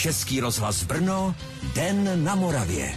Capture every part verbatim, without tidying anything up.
Český rozhlas Brno, Den na Moravě.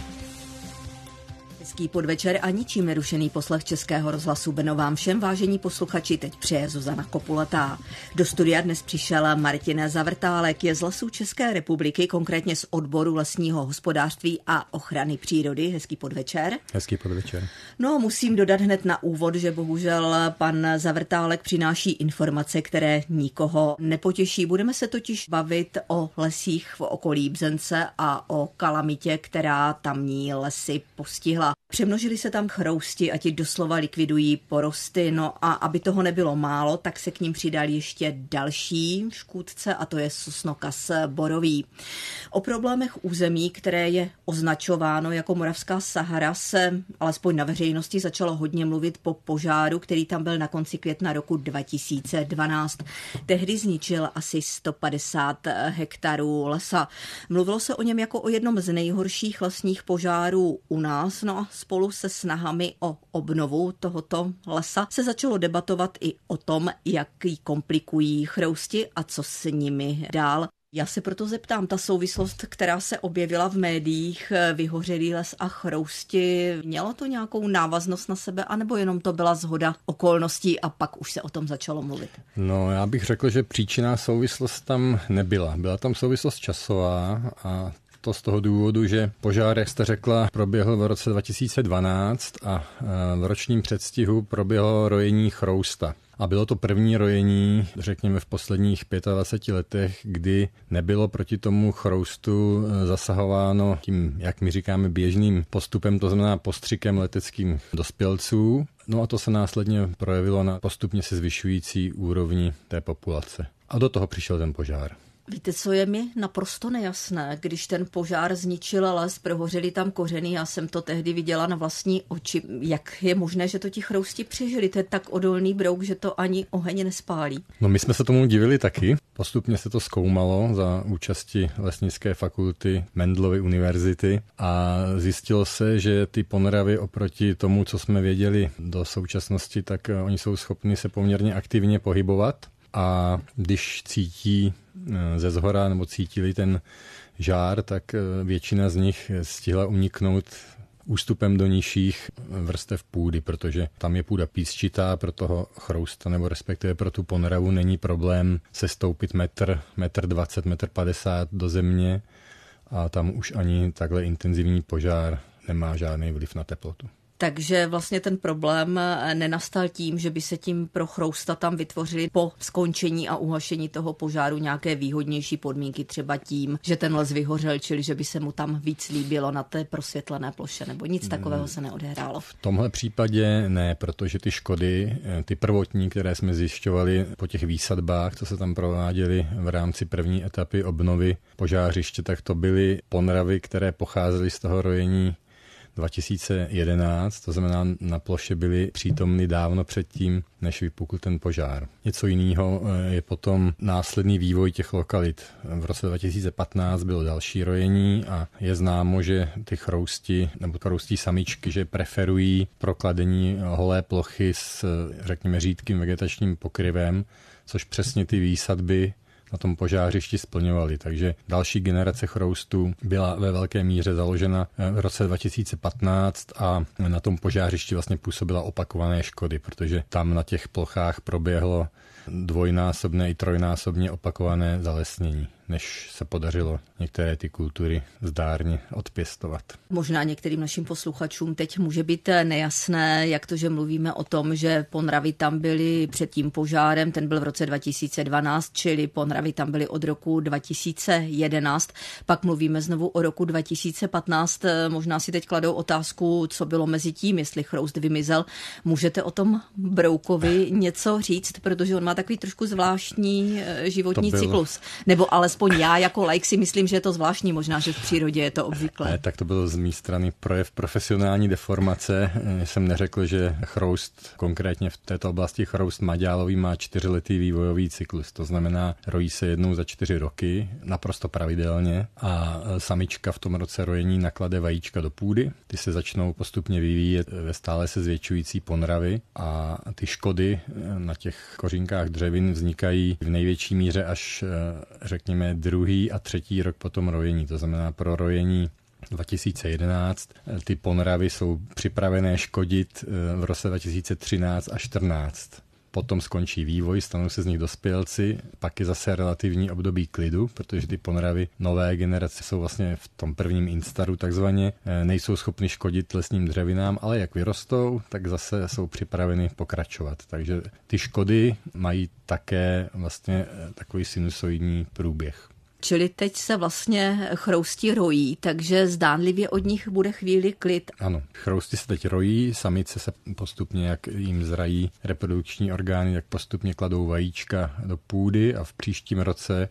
Hezký podvečer a ničím nerušený poslech Českého rozhlasu Brno vám všem, vážení posluchači, teď přeje Zuzana Kopulatá. Do studia dnes přišel Martin Zavrtálek, je z Lesů České republiky, konkrétně z odboru lesního hospodářství a ochrany přírody. Hezký podvečer. Hezký podvečer. No, musím dodat hned na úvod, že bohužel pan Zavrtálek přináší informace, které nikoho nepotěší. Budeme se totiž bavit o lesích v okolí Bzence a o kalamitě, která tamní lesy postihla. Přemnožili se tam chrousti a ti doslova likvidují porosty, no a aby toho nebylo málo, tak se k ním přidal ještě další škůdce a to je sosnokas borový. O problémech území, které je označováno jako Moravská Sahara, se alespoň na veřejnosti začalo hodně mluvit po požáru, který tam byl na konci května roku dva tisíce dvanáct. Tehdy zničil asi sto padesát hektarů lesa. Mluvilo se o něm jako o jednom z nejhorších lesních požárů u nás, no a spolu se snahami o obnovu tohoto lesa se začalo debatovat i o tom, jak ji komplikují chrousti a co s nimi dál. Já se proto zeptám, ta souvislost, která se objevila v médiích, vyhořelý les a chrousti, mělo to nějakou návaznost na sebe, anebo jenom to byla shoda okolností a pak už se o tom začalo mluvit? No, já bych řekl, že příčinná souvislost tam nebyla. Byla tam souvislost časová a to z toho důvodu, že požár, jak jste řekla, proběhl v roce dva tisíce dvanáct a v ročním předstihu proběhlo rojení chrousta. A bylo to první rojení, řekněme, v posledních dvaceti pěti letech, kdy nebylo proti tomu chroustu zasahováno tím, jak my říkáme, běžným postupem, to znamená postřikem leteckým dospělců. No a to se následně projevilo na postupně se zvyšující úrovni té populace. A do toho přišel ten požár. Víte, co je mi naprosto nejasné, když ten požár zničil les, prohořely tam kořeny, já jsem to tehdy viděla na vlastní oči. Jak je možné, že to ti chrousti přežili? To je tak odolný brouk, že to ani oheň nespálí. No my jsme se tomu divili taky. Postupně se to zkoumalo za účasti Lesnické fakulty Mendelovy univerzity a zjistilo se, že ty ponoravy oproti tomu, co jsme věděli do současnosti, tak oni jsou schopni se poměrně aktivně pohybovat. A když cítí ze zhora nebo cítili ten žár, tak většina z nich stihla uniknout ústupem do nižších vrstev půdy, protože tam je půda písčitá, pro toho chrousta nebo respektive pro tu ponoravu není problém se stoupit metr, metr dvacet, metr padesát do země a tam už ani takhle intenzivní požár nemá žádný vliv na teplotu. Takže vlastně ten problém nenastal tím, že by se tím pro chrousta tam vytvořily po skončení a uhašení toho požáru nějaké výhodnější podmínky, třeba tím, že ten les vyhořel, čili že by se mu tam víc líbilo na té prosvětlené ploše, nebo nic takového se neodehrálo. V tomhle případě ne, protože ty škody, ty prvotní, které jsme zjišťovali po těch výsadbách, co se tam prováděly v rámci první etapy obnovy požářiště, tak to byly ponoravy, které pocházely z toho rojení dva tisíce jedenáct, to znamená na ploše byly přítomny dávno předtím, než vypukl ten požár. Něco jiného je potom následný vývoj těch lokalit. V roce dva tisíce patnáct bylo další rojení a je známo, že ty chrousti nebo chroustí samičky, že preferují prokladení holé plochy s, řekněme, řídkým vegetačním pokryvem, což přesně ty výsadby na tom požářišti splňovali. Takže další generace chroustů byla ve velké míře založena v roce dva tisíce patnáct a na tom požářišti vlastně působila opakované škody, protože tam na těch plochách proběhlo dvojnásobné i trojnásobně opakované zalesnění, než se podařilo některé ty kultury zdárně odpěstovat. Možná některým našim posluchačům teď může být nejasné, jak to, že mluvíme o tom, že ponravy tam byly před tím požárem, ten byl v roce dva tisíce dvanáct, čili ponravy tam byly od roku dva tisíce jedenáct, pak mluvíme znovu o roku dva tisíce patnáct, možná si teď kladou otázku, co bylo mezi tím, jestli chroust vymizel. Můžete o tom broukovi něco říct, protože on má takový trošku zvláštní životní cyklus, nebo alespoň já jako laik si myslím, že je to zvláštní, možná, že v přírodě je to obvyklé. Ne, tak to bylo z mé strany projev profesionální deformace. Jsem neřekl, že chroust, konkrétně v této oblasti chroust maďálový má čtyřletý vývojový cyklus. To znamená, rojí se jednou za čtyři roky, naprosto pravidelně a samička v tom roce rojení naklade vajíčka do půdy. Ty se začnou postupně vyvíjet ve stále se zvětšující ponravy a ty škody na těch kořínkách dřevin vznikají v největší míře až, řekněme, máme druhý a třetí rok potom rojení. To znamená pro rojení dva tisíce jedenáct ty ponravy jsou připravené škodit v roce dva tisíce třináct a čtrnáct. Potom skončí vývoj, stanou se z nich dospělci, pak je zase relativní období klidu, protože ty ponravy nové generace jsou vlastně v tom prvním instaru takzvaně, nejsou schopny škodit lesním dřevinám, ale jak vyrostou, tak zase jsou připraveny pokračovat. Takže ty škody mají také vlastně takový sinusoidní průběh. Čili teď se vlastně chrousti rojí, takže zdánlivě od nich bude chvíli klid. Ano, chrousti se teď rojí, samice se postupně, jak jim zrají reprodukční orgány, tak postupně kladou vajíčka do půdy a v příštím roce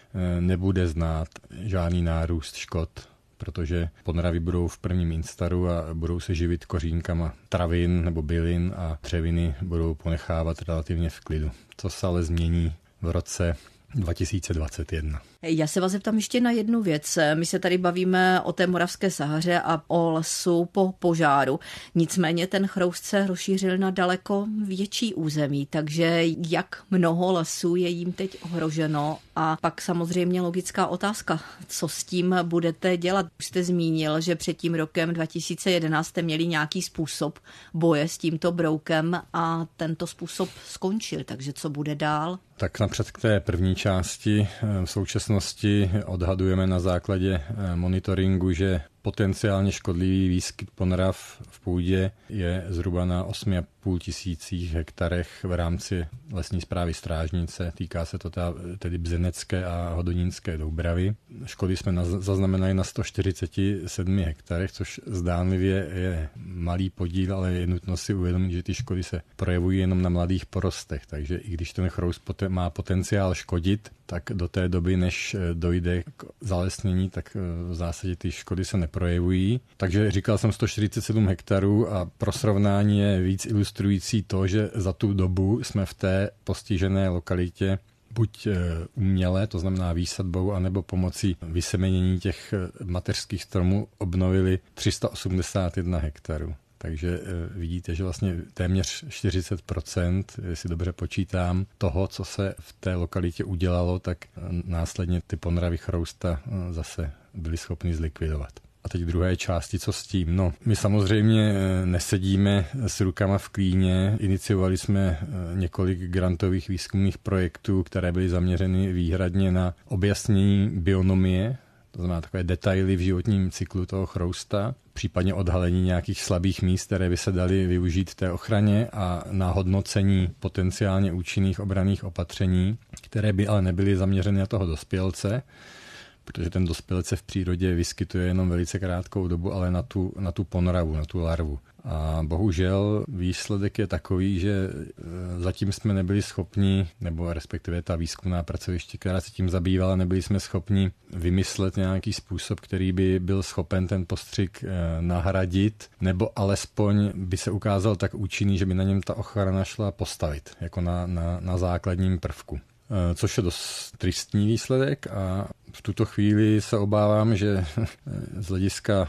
nebude znát žádný nárůst škod, protože ponravy budou v prvním instaru a budou se živit kořínkama travin nebo bylin a dřeviny budou ponechávat relativně v klidu. To se ale změní v roce dva tisíce dvacet jedna. Já se vás zeptám ještě na jednu věc. My se tady bavíme o té Moravské Sahaře a o lesu po požáru. Nicméně ten chroust se rozšířil na daleko větší území, takže jak mnoho lesů je jim teď ohroženo? A pak samozřejmě logická otázka, co s tím budete dělat? Už jste zmínil, že před tím rokem dva tisíce jedenáct jste měli nějaký způsob boje s tímto broukem a tento způsob skončil, takže co bude dál? Tak napřed k té první části. V současnosti odhadujeme na základě monitoringu, že potenciálně škodlivý výskyt ponrav v půdě je zhruba na osm a půl tisících hektarech v rámci lesní správy Strážnice. Týká se to ta, tedy Bzenecké a Hodonínské Doubravy. Škody jsme na, zaznamenali na sto čtyřicet sedm hektarech, což zdánlivě je malý podíl, ale je nutno si uvědomit, že ty škody se projevují jenom na mladých porostech. Takže i když ten chroust má potenciál škodit, tak do té doby, než dojde k zalesnění, tak v zásadě ty škody se neprojevují. Takže říkal jsem sto čtyřicet sedm hektarů a pro srovnání je víc ilustrující to, že za tu dobu jsme v té postižené lokalitě buď uměle, to znamená výsadbou, anebo pomocí vysemenění těch mateřských stromů obnovili tři sta osmdesát jedna hektarů. Takže vidíte, že vlastně téměř čtyřicet procent, jestli dobře počítám, toho, co se v té lokalitě udělalo, tak následně ty ponravy chrousta zase byly schopny zlikvidovat. A teď druhé části, co s tím? No, my samozřejmě nesedíme s rukama v klíně. Iniciovali jsme několik grantových výzkumných projektů, které byly zaměřeny výhradně na objasnění bionomie, to znamená takové detaily v životním cyklu toho chrousta, případně odhalení nějakých slabých míst, které by se daly využít v té ochraně a na hodnocení potenciálně účinných obranných opatření, které by ale nebyly zaměřeny na toho dospělce, protože ten dospělec se v přírodě vyskytuje jenom velice krátkou dobu, ale na tu, na tu ponravu, na tu larvu. A bohužel výsledek je takový, že zatím jsme nebyli schopni, nebo respektive ta výzkumná pracoviště, která se tím zabývala, nebyli jsme schopni vymyslet nějaký způsob, který by byl schopen ten postřik nahradit, nebo alespoň by se ukázal tak účinný, že by na něm ta ochrana šla postavit, jako na, na, na základním prvku. Což je dost tristní výsledek a v tuto chvíli se obávám, že z hlediska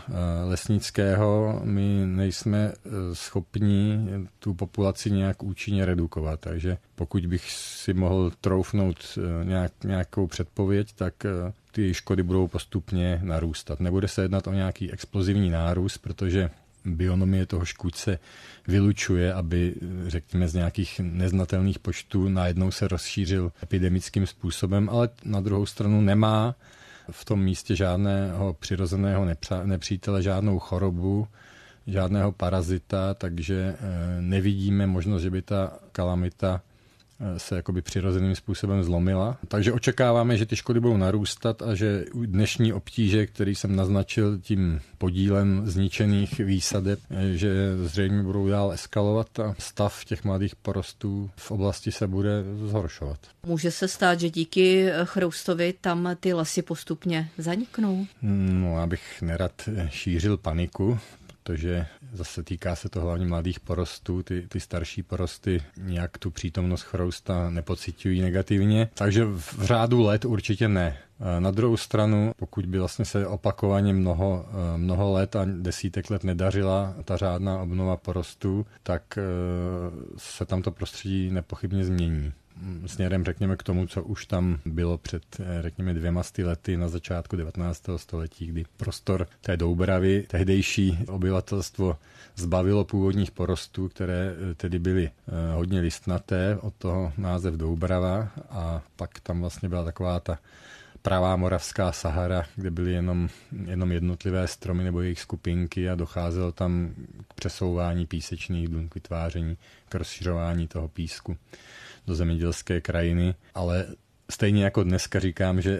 lesnického my nejsme schopni tu populaci nějak účinně redukovat. Takže pokud bych si mohl troufnout nějak, nějakou předpověď, tak ty škody budou postupně narůstat. Nebude se jednat o nějaký explozivní nárůst, protože bionomie toho škůdce vylučuje, aby, řekněme, z nějakých neznatelných počtů najednou se rozšířil epidemickým způsobem, ale na druhou stranu nemá v tom místě žádného přirozeného nepřítele, žádnou chorobu, žádného parazita, takže nevidíme možnost, že by ta kalamita se jakoby přirozeným způsobem zlomila. Takže očekáváme, že ty škody budou narůstat a že dnešní obtíže, který jsem naznačil tím podílem zničených výsadeb, že zřejmě budou dál eskalovat a stav těch mladých porostů v oblasti se bude zhoršovat. Může se stát, že díky chroustovi tam ty lesy postupně zaniknou? No, já bych nerad šířil paniku, protože zase týká se to hlavně mladých porostů, ty, ty starší porosty nějak tu přítomnost chrousta nepociťují negativně, takže v řádu let určitě ne. Na druhou stranu, pokud by vlastně se opakovaně mnoho, mnoho let a desítek let nedařila ta řádná obnova porostů, tak se tam to prostředí nepochybně změní. směrem, řekněme, k tomu, co už tam bylo před, řekněme, dvěma sty lety na začátku devatenáctého století, kdy prostor té Doubravy tehdejší obyvatelstvo zbavilo původních porostů, které tedy byly hodně listnaté, od toho název Doubrava, a pak tam vlastně byla taková ta pravá moravská Sahara, kde byly jenom, jenom jednotlivé stromy nebo jejich skupinky a docházelo tam k přesouvání písečných dun, k vytváření, k rozšiřování toho písku do zemědělské krajiny, ale stejně jako dneska říkám, že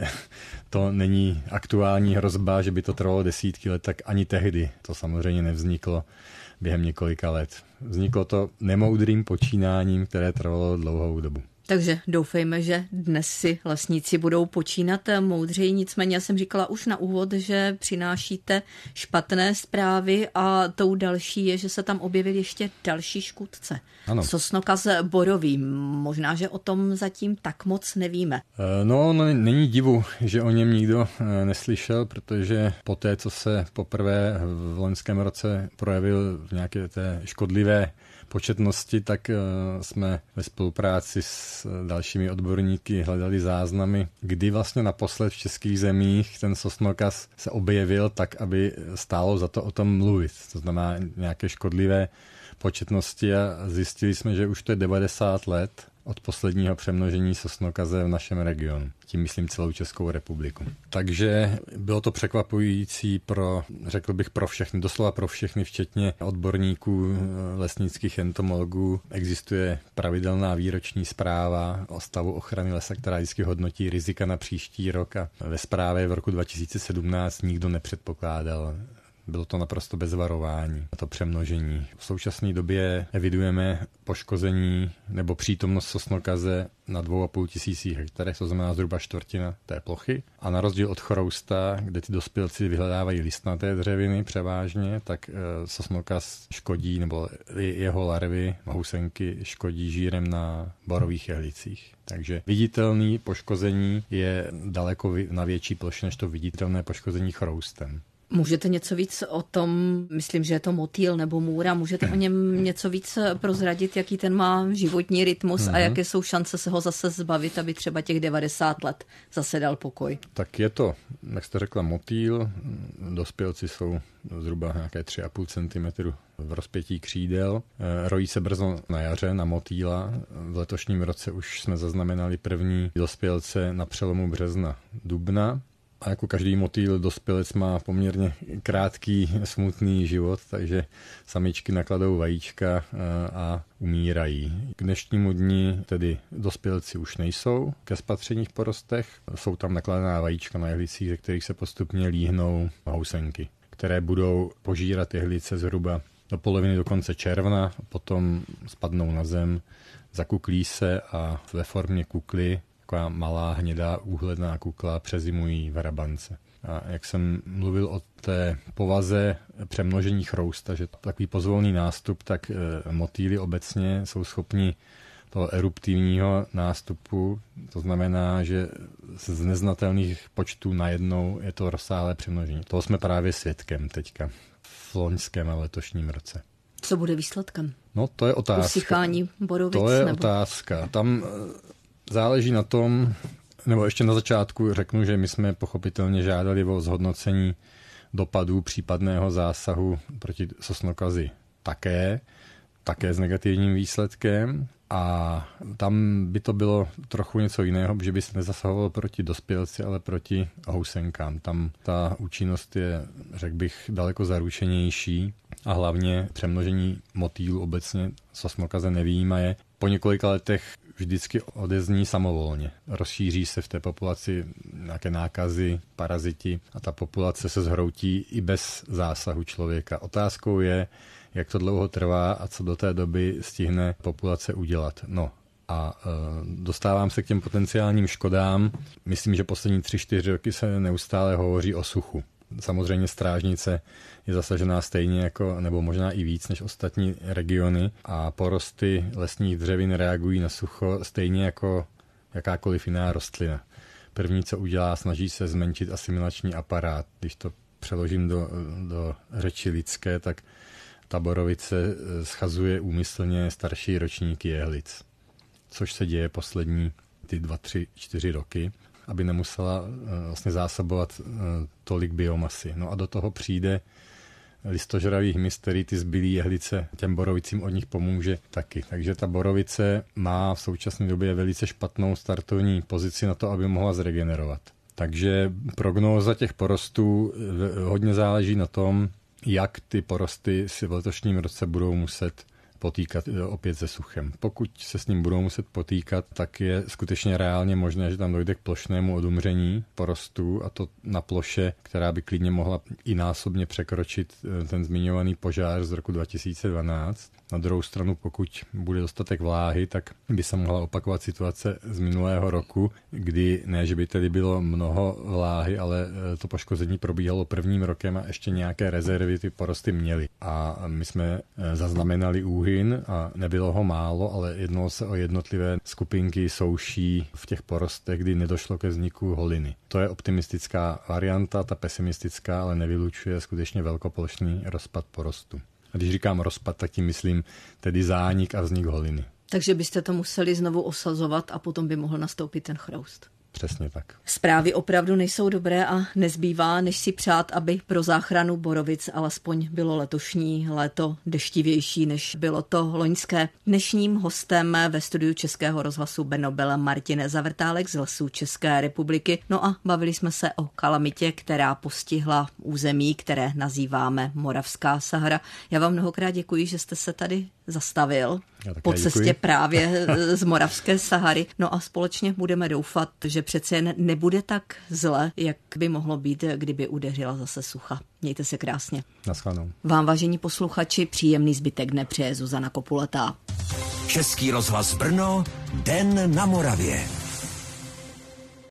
to není aktuální hrozba, že by to trvalo desítky let, tak ani tehdy to samozřejmě nevzniklo během několika let. Vzniklo to nemoudrým počínáním, které trvalo dlouhou dobu. Takže doufejme, že dnes si lesníci budou počínat moudřeji. Nicméně já jsem říkala už na úvod, že přinášíte špatné zprávy a tou další je, že se tam objevil ještě další škůdce. Ano. Sosnokaz borový. Možná, že o tom zatím tak moc nevíme. No, no, není divu, že o něm nikdo neslyšel, protože po té, co se poprvé v loňském roce projevil v nějaké té škodlivé početnosti, tak jsme ve spolupráci s dalšími odborníky hledali záznamy, kdy vlastně naposled v českých zemích ten sosnokaz se objevil tak, aby stálo za to o tom mluvit. To znamená nějaké škodlivé početnosti a zjistili jsme, že už to je devadesát let od posledního přemnožení sosnokaze v našem regionu. Tím myslím celou Českou republiku. Takže bylo to překvapující pro, řekl bych, pro všechny, doslova pro všechny, včetně odborníků, lesnických entomologů. Existuje pravidelná výroční zpráva o stavu ochrany lesa, která vždycky hodnotí rizika na příští rok, a ve zprávě v roku dva tisíce sedmnáct nikdo nepředpokládal. Bylo to naprosto bez varování, to přemnožení. V současné době evidujeme poškození nebo přítomnost sosnokaze na dvou a půl tisících hektarech, to znamená zhruba čtvrtina té plochy. A na rozdíl od chrousta, kde ty dospělci vyhledávají listnaté dřeviny převážně, tak sosnokaz škodí, nebo jeho larvy, housenky, škodí žírem na borových jehlicích. Takže viditelné poškození je daleko na větší ploše než to viditelné poškození chroustem. Můžete něco víc o tom, myslím, že je to motýl nebo můra, můžete o něm něco víc prozradit, jaký ten má životní rytmus mm-hmm. a jaké jsou šance se ho zase zbavit, aby třeba těch devadesát let zase dal pokoj? Tak je to, jak jste řekla, motýl. Dospělci jsou zhruba nějaké tři a půl centimetru v rozpětí křídel. Rojí se brzo na jaře, na motýla. V letošním roce už jsme zaznamenali první dospělce na přelomu března, dubna. A jako každý motýl dospělec má poměrně krátký, smutný život, takže samičky nakladou vajíčka a umírají. K dnešnímu dni tedy dospělci už nejsou ke spatření v porostech. Jsou tam nakladená vajíčka na jehlicích, ze kterých se postupně líhnou housenky, které budou požírat jehlice zhruba do poloviny do konce června, potom spadnou na zem, zakuklí se a ve formě kukly, taková malá hnědá úhledná kukla, přezimují v hrabance. A jak jsem mluvil o té povaze přemnožení chrousta, že takový pozvolný nástup, tak motýly obecně jsou schopni toho eruptivního nástupu, to znamená, že z neznatelných počtů najednou je to rozsáhlé přemnožení. Toho jsme právě svědkem teďka v loňském a letošním roce. Co bude výsledkem? No to je otázka. Usychání borovic? To je nebo... otázka. Tam záleží na tom, nebo ještě na začátku řeknu, že my jsme pochopitelně žádali o zhodnocení dopadů případného zásahu proti sosnokazi také, také s negativním výsledkem. A tam by to bylo trochu něco jiného, že by se nezasahovalo proti dospělci, ale proti housenkám. Tam ta účinnost je, řekl bych, daleko zaručenější a hlavně přemnožení motýlů obecně sosnokaze nevyjímaje. Po několika letech vždycky odezní samovolně. Rozšíří se v té populaci nějaké nákazy, paraziti a ta populace se zhroutí i bez zásahu člověka. Otázkou je, jak to dlouho trvá a co do té doby stihne populace udělat. No a e, dostávám se k těm potenciálním škodám. Myslím, že poslední tři, čtyři roky se neustále hovoří o suchu. Samozřejmě Strážnice je zasažená stejně jako, nebo možná i víc než ostatní regiony a porosty lesních dřevin reagují na sucho stejně jako jakákoliv jiná rostlina. První, co udělá, snaží se zmenšit asimilační aparát. Když to přeložím do, do řeči lidské, tak ta borovice schazuje úmyslně starší ročníky jehlic. což se děje poslední ty dva, tři, čtyři roky, aby nemusela vlastně zásobovat tolik biomasy. No a do toho přijde listožravý hmyz, který ty zbylý jehlice těm borovicím od nich pomůže taky. Takže ta borovice má v současné době velice špatnou startovní pozici na to, aby mohla zregenerovat. Takže prognóza těch porostů hodně záleží na tom, jak ty porosty si v letošním roce budou muset potýkat opět se suchem. Pokud se s ním budou muset potýkat, tak je skutečně reálně možné, že tam dojde k plošnému odumření porostů, a to na ploše, která by klidně mohla i násobně překročit ten zmiňovaný požár z roku dva tisíce dvanáct. Na druhou stranu, pokud bude dostatek vláhy, tak by se mohla opakovat situace z minulého roku, kdy ne, že by tedy bylo mnoho vláhy, ale to poškození probíhalo prvním rokem a ještě nějaké rezervy ty porosty měly. A my jsme zaznamenali úhyn a nebylo ho málo, ale jednalo se o jednotlivé skupinky souší v těch porostech, kdy nedošlo ke vzniku holiny. To je optimistická varianta, ta pesimistická ale nevylučuje skutečně velkoplošný rozpad porostu. A když říkám rozpad, tak tím myslím tedy zánik a vznik holiny. Takže byste to museli znovu osazovat a potom by mohl nastoupit ten chroust. Přesně tak. Zprávy opravdu nejsou dobré a nezbývá, než si přát, aby pro záchranu borovic alespoň bylo letošní léto deštivější, než bylo to loňské. Dnešním hostem ve studiu Českého rozhlasu Brno byl Martin Zavrtálek z Lesů České republiky. No a bavili jsme se o kalamitě, která postihla území, které nazýváme Moravská Sahara. Já vám mnohokrát děkuji, že jste se tady zastavil po cestě děkuji. Právě z Moravské Sahary. No a společně budeme doufat, že přece jen nebude tak zle, jak by mohlo být, kdyby udeřila zase sucha. Mějte se krásně. Naschledanou. Vám, vážení posluchači, příjemný zbytek dne přeje Zuzana Kopuletá. Český rozhlas Brno, Den na Moravě.